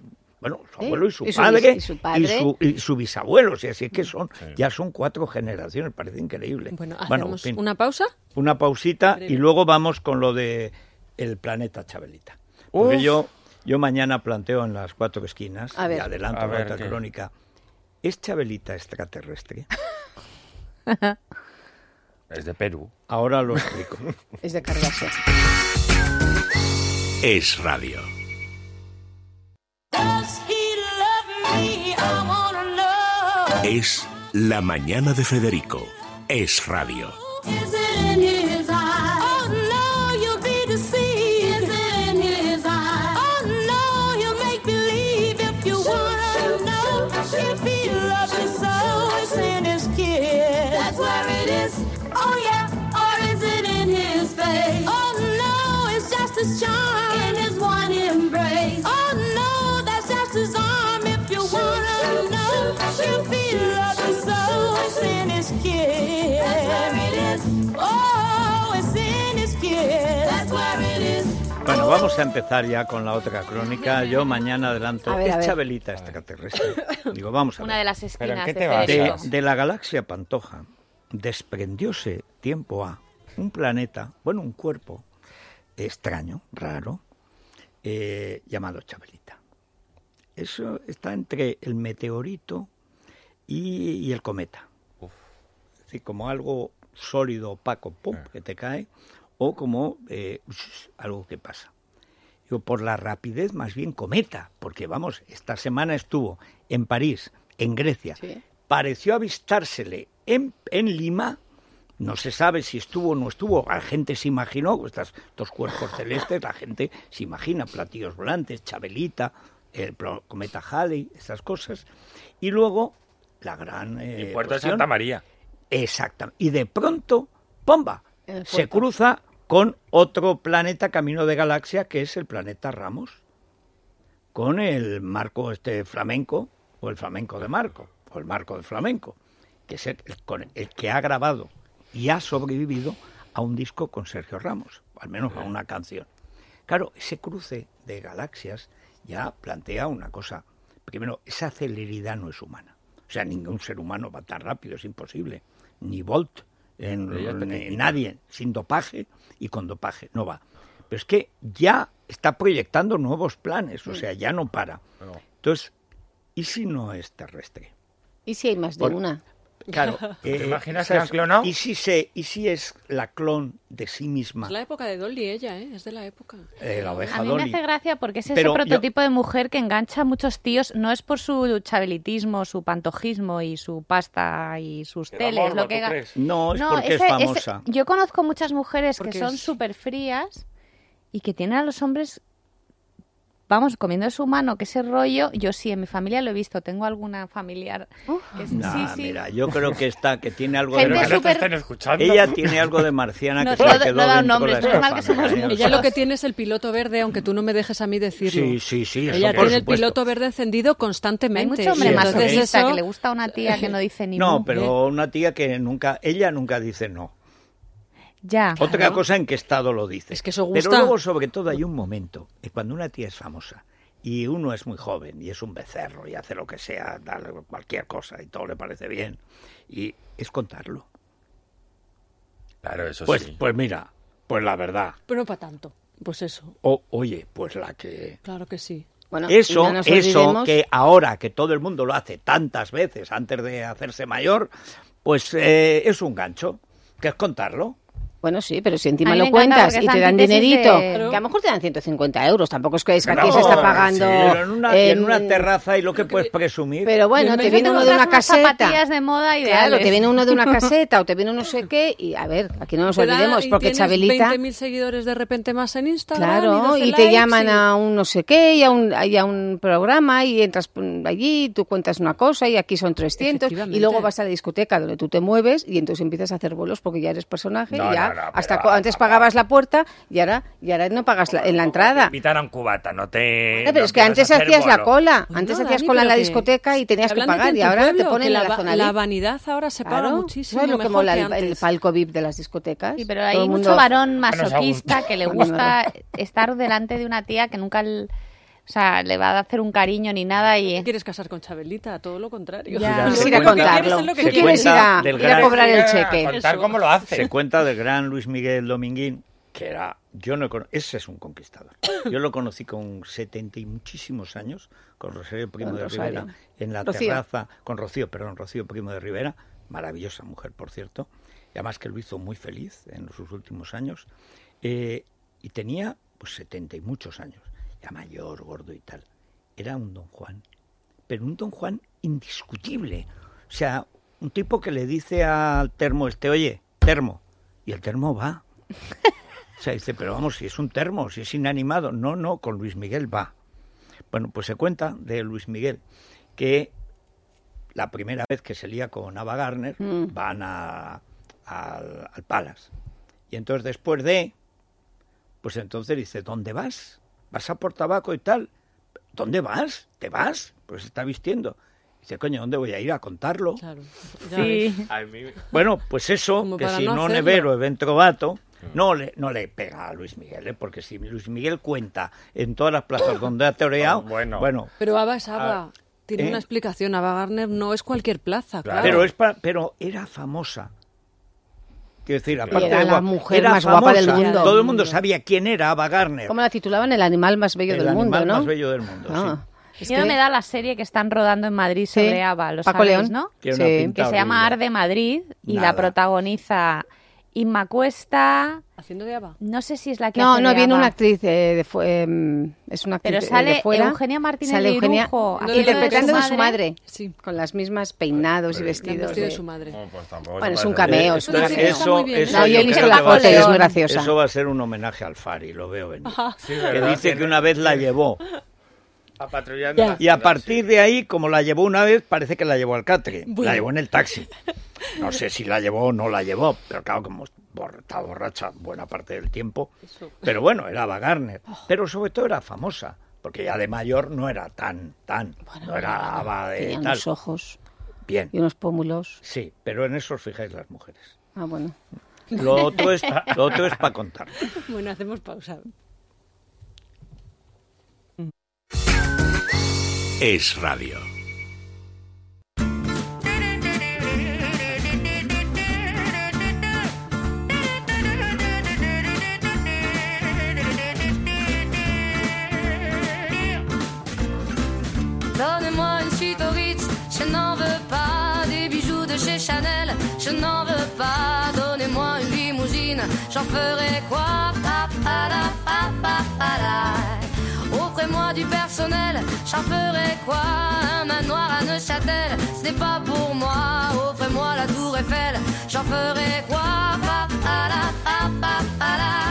bueno, su ¿Sí? abuelo y su, Y su padre, bis- y su padre. y su, y su bisabuelo, y así es que son, ya son cuatro generaciones, parece increíble. Bueno, en hacemos fin, una pausa. una pausita Breve. y luego vamos con lo de el planeta Chabelita. Porque Uf. yo, yo mañana planteo en las cuatro esquinas, A ver. y adelanto A la ver, otra ¿qué? crónica, ¿es Chabelita extraterrestre? Es de Perú. Ahora lo explico. Es de cargarse. Es radio. Does he love me? I wanna know. Es la mañana de Federico. Es radio. Is it in his eyes? Oh no, you'll be deceived. Is it in his eyes? Oh no, he'll make believe if you wanna know. If he loves you so, it's in his kiss. That's where it is. Oh yeah, or is it in his face? Oh no, it's just his charm in his one embrace. Oh no, that's just his arm if you wanna know. If he loves you so, it's in his kiss. That's where it is. Oh, it's in his kiss. That's where it is. Bueno, vamos a empezar ya con la otra crónica. Yo mañana adelanto, A ver, a ¿es ver. Chabelita extraterrestre? Digo, vamos a ver. Una de las ¿Pero esquinas en qué de te basas? De, Federico. de la galaxia Pantoja desprendióse tiempo a un planeta, bueno, un cuerpo extraño, raro, eh, llamado Chabelita. Eso está entre el meteorito y, y el cometa. Es decir, como algo sólido, opaco, pum, que te cae, o como eh, algo que pasa. Digo, por la rapidez, más bien cometa, porque vamos, esta semana estuvo en París, en Grecia, Sí. pareció avistársele en, en Lima, no se sabe si estuvo o no estuvo, la gente se imaginó, estos dos cuerpos celestes, la gente se imagina platillos volantes, Chabelita, el plo- cometa Halley, esas cosas, y luego la gran eh, Y Puerto de cuestión, Santa María. exactamente, y de pronto, ¡pomba!, El se puerto. cruza con otro planeta camino de galaxia, que es el planeta Ramos, con el marco este flamenco, o el flamenco de Marco, o el marco de flamenco, que es el, el con el que ha grabado y ha sobrevivido a un disco con Sergio Ramos, o al menos a una canción. Claro, ese cruce de galaxias ya plantea una cosa. Primero, esa celeridad no es humana. O sea, ningún ser humano va tan rápido, es imposible. Ni Bolt, en, Ella es ni pequeñita. nadie, sin dopaje y con dopaje, no va. Pero es que ya está proyectando nuevos planes, o sea, ya no para. No. Entonces, ¿y si no es terrestre? ¿Y si hay más de Por- una? Claro. ¿Te imaginas que ¿sabes? han clonado? ¿Y si, se, ¿Y si es la clon de sí misma? Es la época de Dolly, ella, ¿eh? Es de la época. Eh, la oveja A mí me Dolly. hace gracia porque es ese Pero yo- prototipo de mujer que engancha a muchos tíos, no es por su chabelitismo, su pantojismo y su pasta y sus Pero teles, morbo, lo que ¿tú ga- crees? No, es No, porque ese- es ese- famosa. yo conozco muchas mujeres que Porque son es- súper frías y que tienen a los hombres, vamos, comiendo su mano, que ese rollo, yo sí, en mi familia lo he visto, tengo alguna familiar que es- Nah, sí, sí. mira, yo creo que está, que tiene algo Gente Pero de... que no te súper- estén escuchando. Ella tiene algo de marciana No, que se no, le quedó no da dentro nombres, de la menos mal que estefana, somos ¿eh? O Ella sea, lo que tiene es el piloto verde, aunque tú no me dejes a mí decirlo. Sí, sí, sí, eso Ella por tiene el supuesto. piloto verde encendido constantemente. Hay mucho y hombre entonces masoquista eso- que le gusta a una tía que no dice ni No, mu. pero una tía que nunca, ella nunca dice no. Ya. Otra cosa en qué estado lo dice. Es que eso Pero gusta. luego, sobre todo, hay un momento, que cuando una tía es famosa y uno es muy joven y es un becerro y hace lo que sea, da cualquier cosa y todo le parece bien, y es contarlo. Claro, eso Pues, sí. pues mira, pues la verdad. Pero no para tanto. Pues eso, O, oye, pues la que... claro que sí. Bueno, y Eso, no nos eso olvidemos- que ahora que todo el mundo lo hace tantas veces antes de hacerse mayor, pues eh, es un gancho, que es contarlo. Bueno, sí, pero si encima A mí lo me encanta cuentas porque y es te la dan antítesis dinerito, de- que a lo mejor te dan ciento cincuenta euros, tampoco es que es que aquí No, se está pagando... sí, pero en una, y en em, una terraza y lo que puedes presumir. Pero bueno, te Yo viene tengo uno de una unas caseta. zapatillas de moda ideales. Claro, te viene uno de una caseta o te viene un no sé qué y a ver, aquí no nos Te da- olvidemos y porque tienes Chabelita, veinte mil seguidores de repente más en Instagram. claro, doce y te likes llaman y- a un no sé qué y a un, y a un programa y entras mm, allí, tú cuentas una cosa y aquí son trescientos y Efectivamente. luego vas a la discoteca donde tú te mueves y entonces empiezas a hacer bolos porque ya eres personaje No, y ya no, no, pero hasta va, cu- antes va, pagabas la puerta y ahora, y ahora no pagas la- en la entrada. Invitar a un cubata, no te... No, pero no es que quieres antes hacer hacías la bolo. cola, Bueno, antes hacías Dani, cola en la pero que- discoteca y tenías que hablándote pagar en y tu ahora te pueblo, ponen que en la va- zona La V I P. vanidad ahora se paga Claro, muchísimo ¿sabes lo que mejor mola que el, el antes. palco V I P de las discotecas? Sí, pero Todo hay el mucho mundo- varón nos masoquista gusta. que le A mí me gusta estar delante de una tía que nunca l- O sea, le va a hacer un cariño ni nada y... ¿Te quieres casar con Chabelita? Todo lo contrario. Ya. Se Ir a cuenta- contarlo. es lo que Se quieres. quieres ir a, Del ir a gran- cobrar el A cheque. contar Eso. cómo lo hace. Se cuenta del gran Luis Miguel Dominguín, que era, yo no cono- ese es un conquistador. Yo lo conocí con setenta y muchísimos años, con Rosario Primo Con de Rosario. Rivera, en la Rocío. terraza, con Rocío, perdón, Rocío Primo de Rivera, maravillosa mujer, por cierto, y además que lo hizo muy feliz en sus últimos años, eh, y tenía pues setenta y muchos años, ya mayor, gordo y tal. Era un don Juan, pero un don Juan indiscutible. O sea, un tipo que le dice al termo este, oye, termo, y el termo va. O sea, dice, pero vamos, si es un termo, si es inanimado. No, no, con Luis Miguel va. Bueno, pues se cuenta de Luis Miguel que la primera vez que se lía con Ava Gardner Mm. van a, al, al Palace. Y entonces después de, pues entonces dice, ¿dónde vas? ¿Vas a por tabaco y tal? ¿Dónde vas? ¿Te vas? Pues se está vistiendo. Dice, coño, ¿dónde voy a ir a contarlo? Claro. Ya Sí. ves. A mí- Bueno, pues eso, Como que para si no no hacerlo. nevero event trovato, no le, no le pega a Luis Miguel, ¿eh? Porque si Luis Miguel cuenta en todas las plazas donde ha toreado, Oh, bueno. bueno, Pero Ava es Ava. Tiene ¿eh? una explicación. Ava Gardner no es cualquier plaza, claro. pero es pa- pero era famosa. Quiero decir, aparte era de la guapa, mujer era más guapa del famosa. mundo. Todo el mundo sabía quién era Ava Gardner. ¿Cómo la titulaban? El animal más bello El del mundo, animal ¿no? más bello del mundo, Ah. sí. Es Miedo que- me da la serie que están rodando en Madrid Sí, sobre Ava, ¿lo Paco sabéis, León. no? Tiene una Sí. pinta Que se llama horrible. Arde Madrid y Nada. la protagoniza Inma Cuesta. Haciendo de Ava. No sé si es la que No, hace no, de viene Ava. una actriz eh, de fu- em, es una actriz Pero de- sale de fuera. Eugenia Martínez Sale de Eugenia Irujo haciendo de interpretando de su su madre, Sí. con las mismas peinados y El vestidos. vestido de de- su madre. No, pues tampoco Bueno, se es un puede cameo, hacer. es un Pero cameo. sí que está muy bien, ¿eh? eso No, yo he yo visto creo la que va a foto y es ser- muy graciosa. Eso va a ser un homenaje al Fari, lo veo venir. Sí, Que ¿verdad? dice que Tiene- una vez la llevó. A patrullando la Y a ciudad, partir sí. de ahí, como la llevó una vez, parece que la llevó al catre. Bueno. La llevó en el taxi. No sé si la llevó o no la llevó, pero claro, como bor- estaba borracha buena parte del tiempo. Pero bueno, era Ava Gardner. Pero sobre todo era famosa, porque ya de mayor no era tan, tan. no era Ava de Tenía tal. unos ojos Bien, y unos pómulos. sí, pero en eso os fijáis las mujeres. Ah, bueno. Lo otro es, lo otro es para contar. Bueno, hacemos pausa. Es radio. Donnez-moi une suite au Ritz, je n'en veux pas. Des bijoux de chez Chanel, je n'en veux pas. Donnez-moi une limousine, j'en ferai quoi? Pa, pa, la, pa, pa, pa, la. Offrez-moi du personnel, j'en ferai quoi? Un manoir à Neuchâtel, ce n'est pas pour moi. Offrez-moi la tour Eiffel, j'en ferai quoi? Pa, pa, la, pa, pa, pa, la.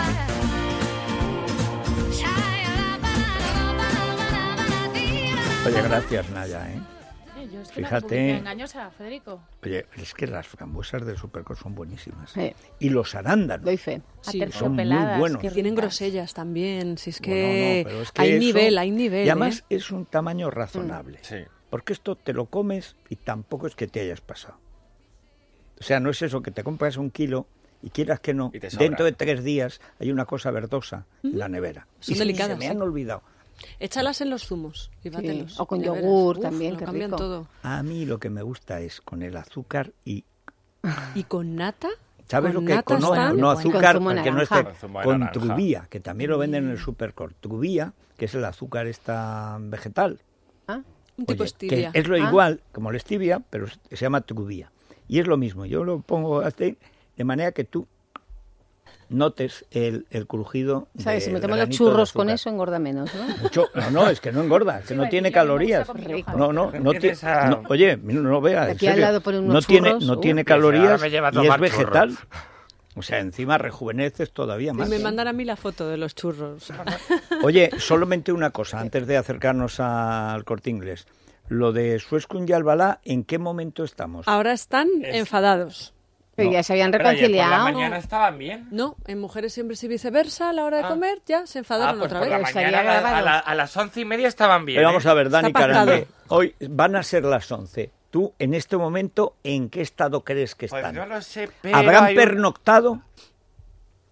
Oye, gracias, Naya, ¿eh? Yo es que Fíjate. la publicidad engañosa, Federico. Oye, es que las frambuesas de Supercor son buenísimas. Eh, Y los arándanos. doy fe. Sí, Aterciopeladas, son muy buenos. qué Tienen ricas. grosellas también. Si es Bueno, que, no, pero es que hay eso- nivel, hay nivel. Y además ¿eh? es un tamaño razonable. Sí. Porque esto te lo comes y tampoco es que te hayas pasado. O sea, no es eso que te compras un kilo y quieras que no, Y te sobra. dentro de tres días hay una cosa verdosa en la nevera. Son y se- delicadas, se me sí. han olvidado. Échalas en los zumos y bátelos. O con ya verás. yogur Uf, también, lo qué cambian rico. todo. A mí lo que me gusta es con el azúcar y... ¿Y con nata? ¿Sabes ¿Con lo que nata con no, están? no Con azúcar? zumo de Porque no naranja. esté Con zumo de con naranja. trubía, que también lo venden en el Supercor. Trubía, que es el azúcar esta vegetal. Ah, Un tipo Oye, stevia. que es lo Ah. igual, como la stevia, pero se llama trubía. Y es lo mismo, yo lo pongo así, de manera que tú notes el, el crujido. ¿sabes? Si del me tomo los granito de churros con azúcar. eso, engorda menos, ¿no? Mucho, no, no, es que no engorda, es que no tiene calorías. Rico. No, no, no, Empieces tiene, a- no, oye, no lo veas, De en aquí al serio. lado ponen unos no tiene, churros, no uh. tiene Dice, ahora calorías me lleva a y es tomar vegetal. churros. O sea, encima rejuveneces todavía Y más. me mandan a mí la foto de los churros. Oye, solamente una cosa, antes de acercarnos al Corte Inglés. Lo de Suescun y Albalá, ¿en qué momento estamos? Ahora están Es- enfadados. Pero No. ya se habían Pero ayer por la reconciliado. mañana estaban bien. No, en Mujeres Siempre y Viceversa, a la hora de Ah. comer, ya se Ah, enfadaron pues otra por vez. la estaría mañana a, la- a grabado. la- a las once y media estaban bien. Pero vamos ¿eh? a ver, Dani Está pactado. Carambe, hoy van a ser las once. Tú, en este momento, ¿en qué estado crees que Pues están? no lo sé, pero ¿Habrán hay un- pernoctado?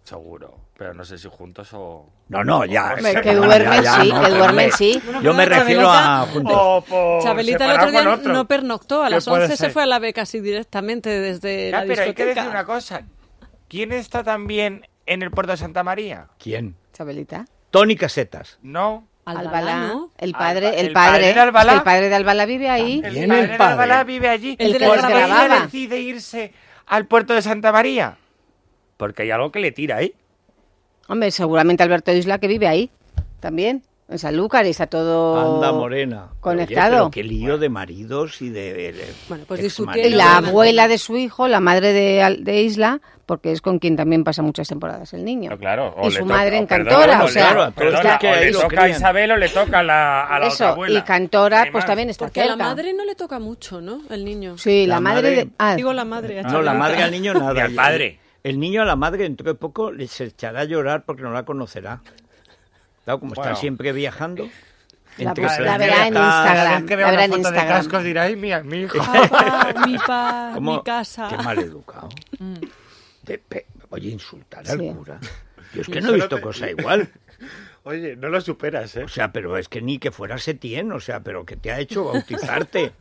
Seguro, pero no sé si juntos o... No, no, ya. Hombre, que duermen, ya, ya, sí, no, que no, duermen, no. sí. Bueno, Yo me pero refiero Chabelita- a juntos. O por Chabelita el separado otro día con otro. no pernoctó. A ¿Qué las puede once se ser? fue a la B casi directamente desde Ya, la pero hay que discoteca. decir una cosa. ¿Quién está también en el puerto de Santa María? ¿Quién? Chabelita. Tony Casetas. No. Albalá, Albalá, ¿no? el padre, Alba- el el padre padre, de Albalá. el padre de Albalá vive ahí. El También padre el de padre. Albalá vive allí. El de que la les ¿Por qué grababa. ella decide irse al puerto de Santa María? Porque hay algo que le tira ahí. Hombre, seguramente Alberto Isla que vive ahí también, en Sanlúcar, y está todo Anda morena. conectado. Oye, pero qué lío de maridos y de... de Bueno, pues exmaridos. Y discutieron. la Bueno, abuela de su hijo, la madre de, Al- de Isla, porque es con quien también pasa muchas temporadas el niño. No, claro. Y o su le madre toca- en perdona, Cantora, o o le- sea, claro, pero perdona, es que o ahí le lo toca a crían. Isabel o le toca a la, a la Eso, otra abuela. y Cantora, Ni pues más. también está Porque a la cerca. madre no le toca mucho, ¿no? El niño. Sí, la, La madre, madre- de... ah, Digo la madre. a No, la Chabelita. madre al niño nada. Ni al padre. El niño a la madre dentro de poco le se echará a llorar porque no la conocerá. Claro, como Bueno. está siempre viajando. La entre bus- la planetas- verá en Cada Instagram. vez que La vea verá una en foto de Instagram. cascos dirá, ay, mi, mi hijo. Papá, mi pa, ¿Cómo? mi casa. Qué mal educado. De pe- Oye, insultar al Sí. cura. Yo es que no he visto cosa igual. Oye, no lo superas, ¿eh? O sea, pero es que ni que fuera Setién, o sea, pero que te ha hecho bautizarte.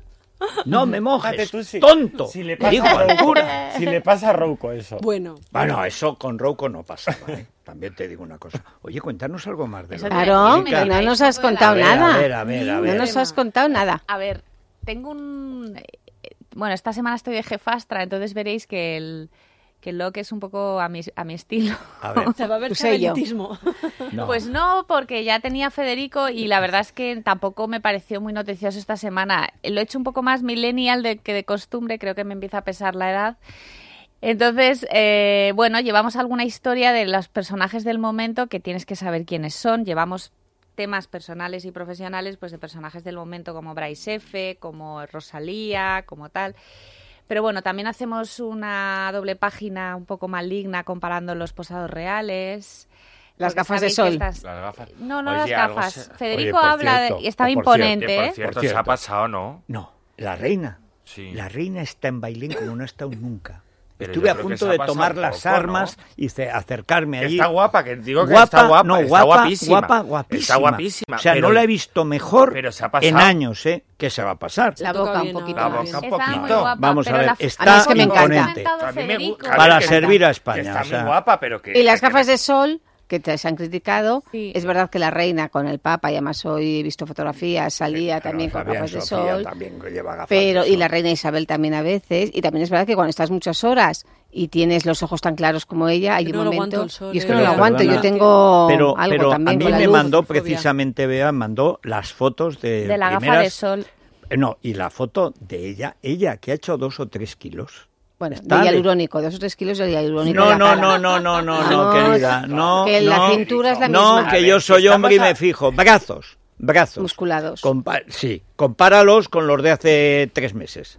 No me mojes, Fíjate tú si- tonto. Si le Le digo pasa a al Rouco, cura. si le pasa a Rouco eso. Bueno, Bueno, eso con Rouco no pasaba, ¿eh? También te digo una cosa. Oye, cuéntanos algo más de Eso lo te- que- Claro, Sí, que me no reí nos un has poco de la- contado A ver, nada. a ver, a ver, a No ver. nos has contado nada. A ver, tengo un... eh, Bueno, esta semana estoy de jefastra, entonces veréis que el, que el look es un poco a mi, a mi estilo. A ver, se va a ver Tu sello. chabelitismo. no. Pues no, porque ya tenía Federico y la verdad es que tampoco me pareció muy noticioso esta semana. Lo he hecho un poco más millennial de, que de costumbre, creo que me empieza a pesar la edad. Entonces, eh, bueno, llevamos alguna historia de los personajes del momento que tienes que saber quiénes son. Llevamos temas personales y profesionales, pues de personajes del momento como Bryce F., como Rosalía, como tal. Pero bueno, también hacemos una doble página un poco maligna comparando los posados reales. Las Porque gafas de sabéis sol. que estas- Las gafas. No, no Oye, las algo gafas. se- Federico Oye, por habla de- cierto, y estaba o por cierto, imponente, Por ¿eh? cierto, Por se ha cierto. pasado, ¿no? No, la reina. Sí. La reina está en Bailén como no ha estado nunca. Pero Estuve yo a creo que punto se ha de pasado tomar un las poco, ¿no? armas y ce- acercarme Que allí. está guapa, que digo que Guapa, está guapa, no, está guapa, guapísima. guapa, guapísima. Está guapísima. O sea, pero- no la he visto mejor pero se ha pasado. en años, ¿eh? ¿Qué se va a pasar? La toca boca bien un poquito La ahora. más. boca un Está muy poquito. guapa, Vamos a pero ver, la- está A mí es que me lo que ha encanta. comentado A mí me Federico. gusta. Para que servir está- a España, que Está o sea. muy guapa, pero que... Y las que- gafas de sol, que te se han criticado, Sí. es verdad que la reina con el Papa, y además hoy he visto fotografías, salía Pero también con Fabián gafas de Sofía sol. también que lleva gafas Pero, de y sol. la reina Isabel también a veces, y también es verdad que cuando estás muchas horas y tienes los ojos tan claros como ella, hay Yo un no lo momento... aguanto el sol, y es que eh. no lo Pero, aguanto, perdona, yo tengo Pero, algo pero a también mí con la me luz. mandó fobia. precisamente, Bea, mandó las fotos de De la gafa primeras- de sol. Eh, No, y la foto de ella, ella que ha hecho dos o tres kilos. Bueno, Está de de- hialurónico, dos o tres kilos de hialurónico. No, en la no, cara. no, no, no, no, no, Vamos, querida, no, que la no, cintura es la no, misma. que A yo ver, soy estamos hombre y a- me fijo, brazos, brazos. Musculados. Compa- sí, compáralos con los de hace tres meses.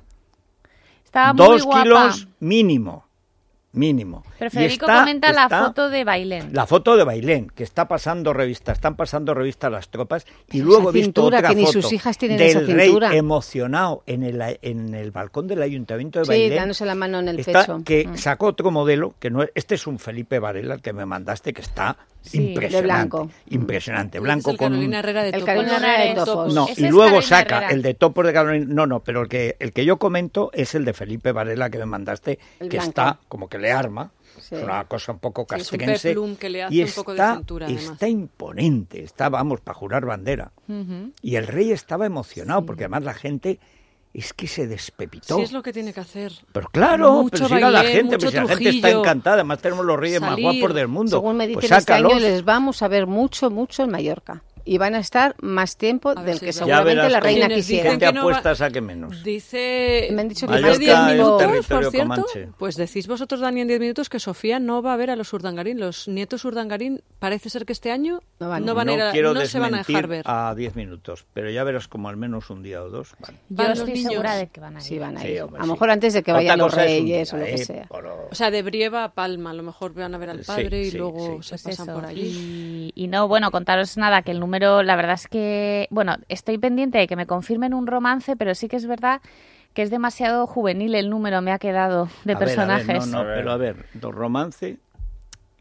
Estaba muy Dos guapa. kilos mínimo, mínimo. Pero Y Federico está- comenta la está- foto de Bailén. La foto de Bailén, que está pasando revista, están pasando revista las tropas, y Esa luego he visto cintura, otra que ni foto sus hijas tienen del esa rey cintura. emocionado en el, en el balcón del ayuntamiento de Sí, Bailén. dándose la mano en el Está- pecho. que Mm. sacó otro modelo, que no es, este es un Felipe Varela, el que me mandaste, que está Sí, impresionante. de blanco. Impresionante, Ese blanco es el con un- Carolina Herrera de El Topos. Carolina Herrera de Topos. No, Ese y es luego Carolina saca Herrera. el de Topos de Carolina. No, no, pero el que el que yo comento es el de Felipe Varela que me mandaste, El que blanco. está como que le arma. Sí. Es una cosa un poco Sí, es un castrense. peplum que le hace y un poco de está, cintura, además. está imponente, está, vamos, para jurar bandera. Ujú. Y el rey estaba emocionado, porque además la gente es que se despepitó. Sí, es lo que tiene que hacer. Pero claro, Mucho pero si era la Bailén, gente, mucho pero si la gente está Trujillo. encantada, además tenemos los reyes más Salir. guapos del mundo. Según me dicen, pues este año sácalos. les vamos a ver mucho, mucho en Mallorca. Y van a estar más tiempo A ver del si que es verdad. Ya seguramente verás la tú. reina Quienes quisiera. ¿Qué dicen te que no va- apuestas a que menos? Dice... Me han dicho que más más de diez es minutos, territorio por cierto. comanche. Pues decís vosotros, Dani, en diez minutos que Sofía no va a ver a los Urdangarín. Los nietos Urdangarín parece ser que este año No van. no van a ir a, quiero no se van a dejar desmentir ver. a diez minutos, pero ya verás como al menos un día o dos. Vale. Yo Van los estoy niños. segura de que van a ir. Sí, van a Sí, ir. hombre, a lo sí. mejor antes de que Otra vayan los cosa es un reyes día, o lo que eh, sea. pero- O sea, de Brieva a Palma. A lo mejor van a ver al Sí, padre y sí, luego sí. se Pues pasan eso. por allí. Y, y no, bueno, contaros nada, que el número, la verdad es que, bueno, estoy pendiente de que me confirmen un romance, pero sí que es verdad que es demasiado juvenil el número, me ha quedado de A ver, a ver, personajes. no, no, A ver. pero a ver, do- romance.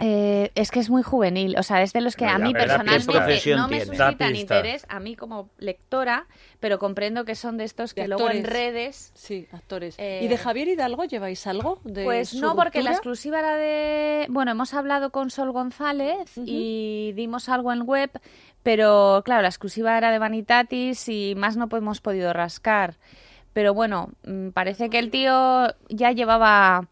Eh, es que es muy juvenil, o sea, es de los que No, a ya mí verá, ¿qué personalmente profesión no me tiene? Da suscitan pista. interés, a mí como lectora, pero comprendo que son de estos que De luego en actores. redes... Sí, actores. Eh, ¿Y de Javier Hidalgo lleváis algo? De Pues su no, porque la ruptura? exclusiva era de... Bueno, hemos hablado con Sol González Ujú. y dimos algo en web, pero claro, la exclusiva era de Vanitatis y más no hemos podido rascar. Pero bueno, mm, parece que el tío ya llevaba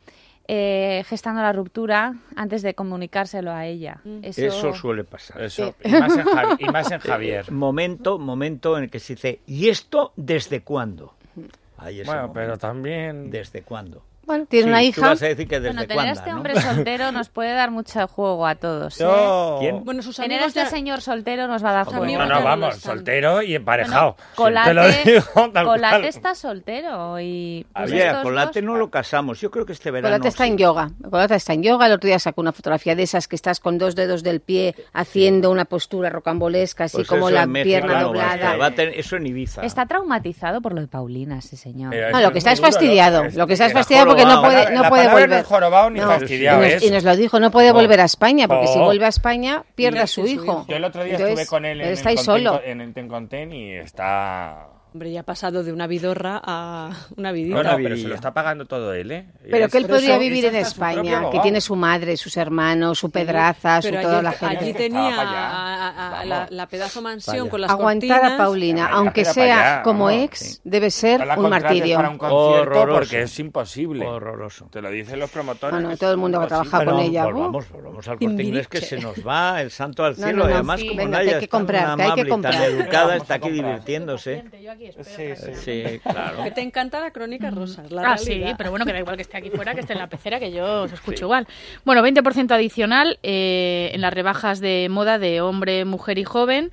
eh, gestando la ruptura antes de comunicárselo a ella. Mm. Eso, Eso suele pasar. Eso. Y, más en Javi- y más en Javier. Momento, momento en el que se dice, ¿y esto desde cuándo? Ahí ese Bueno, momento. pero también... ¿Desde cuándo? Bueno, tiene Sí, una Tú hija. vas a decir que desde Bueno, tener cuándo, a este ¿no? hombre soltero nos puede dar mucho juego a todos. ¿eh? Yo... ¿Quién? Bueno, sus Tener a amigos este ya... señor soltero nos va a dar Sus juego. amigos No, ya no, lo vamos, están. soltero y emparejado. Colate, Te lo digo tal Colate cual. está soltero y... pues Oye, a estos Colate dos- no lo casamos. Yo creo que este verano... Colate está sí. en yoga. Colate está en yoga. El otro día sacó una fotografía de esas que estás con dos dedos del pie haciendo una postura rocambolesca, así Pues como eso la en México pierna no basta. doblada. Va a tener- Eso en Ibiza. Está traumatizado por lo de Paulina, ese señor. Pero No, eso lo que es está muy es duro, fastidiado. Es Lo que está es era fastidiado porque no jorobado. puede, no La puede palabra no volver. es jorobado ni No, fastidiado, y, nos, es- y nos lo dijo, no puede Oh. volver a España, porque si Oh. vuelve a España pierde Y a su hace su hijo. hijo. Yo el otro día Entonces, estuve con él en él el está ahí Conten- solo. en el Tenconten y está... Hombre, ya ha pasado de una vidorra a una vidita. No, no, pero vidilla. se lo está pagando todo él, ¿eh? Pero que él Pero podría eso- vivir eso en está su propio España, que abogado. tiene su madre, sus hermanos, su pedraza, su Pero toda allí, la gente. allí Estaba tenía para allá. a, a- a la, la pedazo mansión Vaya. con las Aguantar cortinas. a Paulina, Vaya, aunque pero sea para allá, como vamos, ex, sí. debe ser No la un contrates martirio. para un concierto Horroroso. porque es imposible. Horroroso. Te lo dicen los promotores. Bueno, es todo el mundo va a imposible. trabajar con Bueno, ella. volvamos, volvamos al Corte Timbiriche. Inglés, que se nos va el santo al No, cielo. no, no, y además, sí. como Venga, que Naya hay que es tan comprar, que hay que amable y tan comprar. educada, Vamos está a aquí comprar. divirtiéndose. Yo aquí espero Sí, otra sí. vez. Sí, claro. Que te encanta la crónica rosa, es la Ah, sí, realidad. pero bueno, que da igual que esté aquí fuera, que esté en la pecera, que yo os escucho igual. Bueno, veinte por ciento adicional eh, en las rebajas de moda de hombre, mujer y joven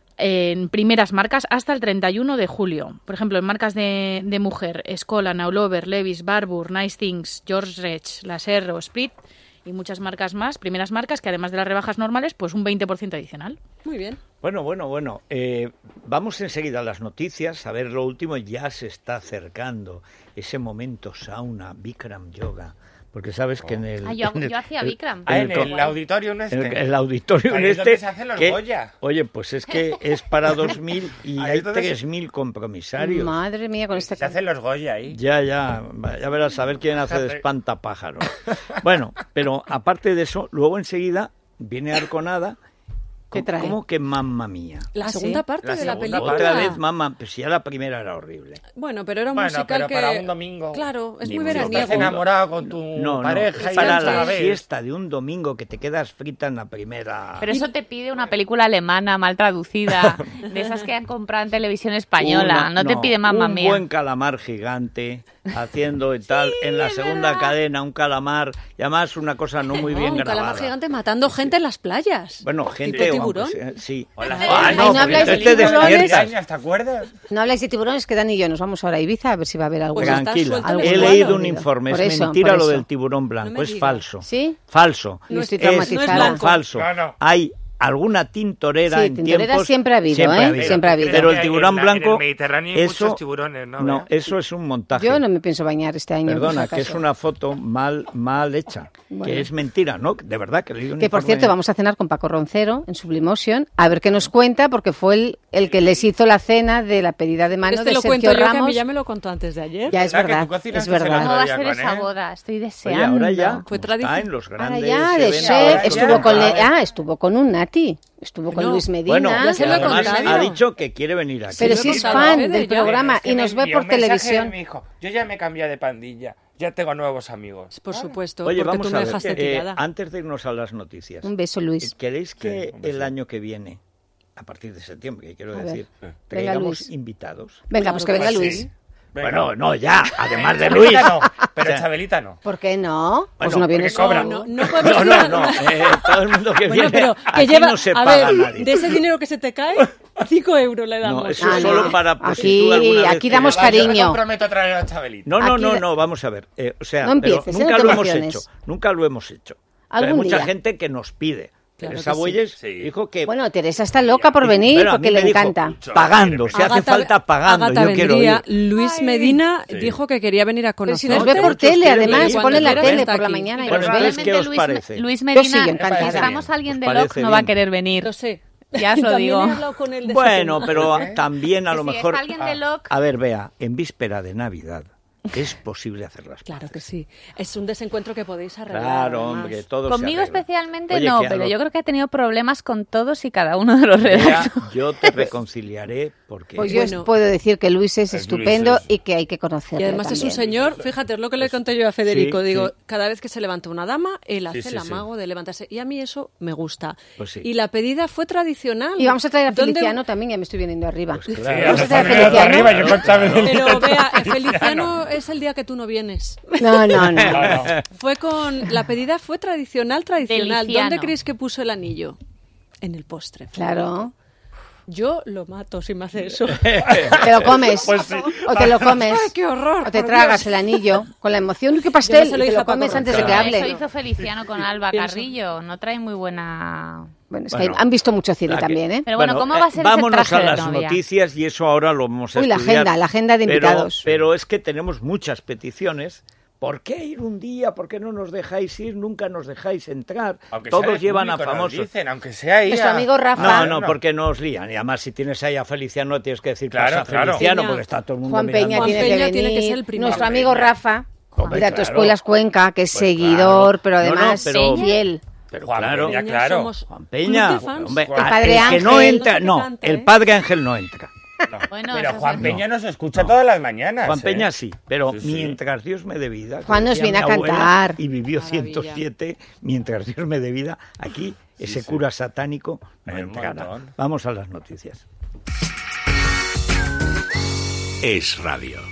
en primeras marcas hasta el treinta y uno de julio. Por ejemplo, en marcas de, de mujer, Escola, Naulover, Levi's, Barbour, Nice Things, George Rech, Laser o Sprit y muchas marcas más, primeras marcas que además de las rebajas normales, pues un veinte por ciento adicional. Muy bien. Bueno, bueno, bueno. eh, vamos enseguida a las noticias, a ver lo último. Ya se está acercando ese momento sauna, Bikram Yoga. Porque sabes que en el... Ah, yo, en el- yo hacía el- Bikram. Ah, en co- el auditorio no en el, este. el auditorio Ahí en es donde este... se hacen los que- Goya. Oye, pues es que es para dos mil y Ahí hay es donde se- tres mil compromisarios. Madre mía, con este... Se hacen los Goya ahí. Ya, ya, ya verás a ver quién hace de Fíjate. espantapájaros. Bueno, pero aparte de eso, luego enseguida viene Arconada. ¿Qué ¿Cómo- trae? ¿Cómo que mamma mía? La Ah, sí. segunda parte La de la segunda película. parte. Otra vez mamma, pues si ya la primera era horrible. Bueno, pero era un Bueno, musical pero que... para un domingo. Claro, es Ni muy muy Si estás veraniego. enamorado con tu No, no, pareja es y para ya la sabes. fiesta de un domingo que te quedas frita en la primera. Pero eso te pide una película alemana mal traducida, de esas que han comprado en televisión española. Una- no te pide mamma un mía. buen calamar gigante haciendo y tal en la segunda cadena, un calamar y además una cosa no muy No, bien un grabada. calamar gigante matando gente en las playas. Bueno, gente ¿Tipo o- tiburón? pues, eh, sí. Hola, Ah, Ay, no porque habláis de entonces te tiburones. despiertas. ¿Te acuerdas? No habláis de tiburones, que Dani y yo nos vamos ahora a Ibiza a ver si va a haber algo. Pues está Tranquila, suelto en el he suelo. leído un Por informe, es eso, mentira por lo eso. del tiburón blanco, No me es digas. falso. ¿Sí? Falso. No estoy Es- traumatizada. No es blanco. falso. No, no. Hay alguna tintorera Sí, en tintorera tiempos... siempre ha habido, ¿eh? Siempre ha habido. Pero el En tiburón la- en el blanco, Mediterráneo hay eso, muchos tiburones, ¿no? no, Vea. eso es un montaje. Yo no me pienso bañar este año. Perdona, por si que es acaso. una foto mal mal hecha, Bueno. que es mentira, ¿no? De verdad, que he leído un Que por informe- cierto, vamos a cenar con Paco Roncero en Sublimotion, a ver qué nos cuenta, porque fue el, el que les hizo la cena de la pedida de mano Este de lo Sergio cuento yo, que a Ramos. mí ya me lo contó antes de ayer. Ya es ¿Verdad que verdad, tú cocinas es tu cena verdad. ¿Cómo va a Todavía ser con esa él. boda? Estoy Oye, deseando. ahora ya, Fue como está tradición. en los Ahora grandes ya, de eventos, chef, ahora estuvo ya, con, le- claro. ah, estuvo con un Nati, estuvo con No. Luis Medina. Bueno, Ya se lo he además contado. ha dicho que quiere venir aquí. Pero lo si he es contado. fan Fede, del ya. programa Es que y me nos ve envió por un mensaje televisión. y me dijo, yo ya me cambié de pandilla, ya tengo nuevos amigos. Por supuesto, Oye, porque vamos tú a me ver, dejaste eh, tirada. antes de irnos a las noticias, Un beso, Luis. ¿queréis que Sí, un beso. el año que viene, a partir de septiembre, que quiero A ver. decir, Venga, traigamos Luis. invitados? Venga, pues que venga Pues sí. Luis. Venga. Bueno, no, ya, además de Luis. Chabelita no, pero O sea, Chabelita no. ¿Por qué no? Pues Bueno, no viene porque cobra. solo. No, no podemos No, ir no, a- no, eh, todo el mundo que Bueno, viene, pero que aquí lleva, no se a paga ver, nadie. de ese dinero que se te cae, cinco euros le damos. No, eso Ah, solo no. para... pues, si Aquí- tú alguna vez aquí quieres- damos Va, Yo me cariño. comprometo a traer a Chabelita. No, no, Aquí no, da- no, vamos a ver. eh, o sea, No pero empieces, ¿eh? nunca No te lo hemos emociones. hecho. Nunca lo hemos hecho. Pero hay Algún mucha día. gente que nos pide. Claro Teresa que sí. Bueyes Sí. dijo que... Bueno, Teresa está loca por venir Pero a porque mí le me dijo, encanta. pagando, si hace Ágata- falta pagando, Ágata yo quiero vendría. ir. Luis Ay. Medina Sí. dijo que quería venir a Pero si conocer. nos ve por Muchos tele, quieren además, venir. pone la Cuando tele está por la aquí. mañana y Bueno, nos entonces, ve. ¿qué os Luis, parece? Luis Yo Medina, sí, encantada. registramos a alguien de ¿Os L O C, parece no va a bien? querer venir. Lo sé. Ya os lo También digo. he hablado con él de ese Bueno, tema. pero también a Que lo si es mejor... alguien de L O C, A ver, vea, en víspera de Navidad es posible hacer las Claro paces. que sí. Es un desencuentro que podéis arreglar. Claro, además. hombre, todo se conmigo arregla. especialmente Oye, no, que a pero los- yo creo que ha tenido problemas con todos y cada uno de los Vea, redactores. yo te reconciliaré porque... Pues yo Bueno. puedo decir que Luis es Luis estupendo es- y que hay que conocerlo Y además es un también. señor, fíjate, es lo que le conté yo a Federico, Sí, digo, sí. cada vez que se levanta una dama, él hace Sí, el sí, sí. amago de levantarse. Y a mí eso me gusta. Pues sí. Y la pedida fue tradicional. Y vamos a traer a ¿Dónde- Feliciano también, ya me estoy viniendo arriba. Pues Sí, claro. Vamos a se traer a pone Feliciano. arriba, yo contaba Benito. Pero vea, Feliciano es el día que tú no vienes. No, no, no. Fue con... La pedida fue tradicional, tradicional. Feliciano. ¿Dónde creéis que puso el anillo? En el postre. Claro. Yo lo mato si me hace eso. Te lo comes. Pues sí. O te lo comes. ¡Ay, qué horror! O te por tragas Dios. el anillo con la emoción. ¡Qué Yo pastel! no se lo Y te dije lo a Paco comes antes de que Pero hable. eso hizo Feliciano con Alba Pienso. Carrillo. No trae muy buena... Bueno, es que Bueno, han visto mucho cine la que- también, ¿eh? Pero bueno, ¿cómo va a ser ese vámonos traje a de las novia? noticias y eso ahora lo vamos a Uy, la estudiar. agenda, la agenda de Pero- invitados. Pero, es que tenemos muchas peticiones. ¿Por qué ir un día? ¿Por qué no nos dejáis ir? Nunca nos dejáis entrar. Aunque sea Todos de llevan a público, nos famosos. dicen, aunque sea ahí Nuestro a- amigo Rafa. No, No, no, porque nos lían. Y además, si tienes ahí a Feliciano, tienes que decir Claro, pasa claro. Feliciano, Peña. porque está todo el mundo Juan mirando. Peña Juan tiene Peña que venir. tiene que ser el primero. Nuestro Juan amigo Peña. Rafa, Hombre, de claro. Autoescuelas Cuenca, que es Pues seguidor, claro. pero No, no, además pero- fiel. Pero Juan claro, Peña, Peña claro. somos Juan Peña, club de fans. hombre, Juan- ah, El padre el que no Ángel, entra, no sé qué no, canta, el ¿eh? padre Ángel no entra. Bueno, Pero eso Juan sí. Peña nos escucha todas las mañanas. Juan ¿eh? Peña sí, pero Sí, sí. mientras Dios me dé vida. que Juan nos decía viene mi a abuela, cantar. Y vivió Maravilla. ciento siete, mientras Dios me dé vida, aquí ese sí. cura satánico no Hay un entrará. montón. Vamos a las noticias. Es Radio.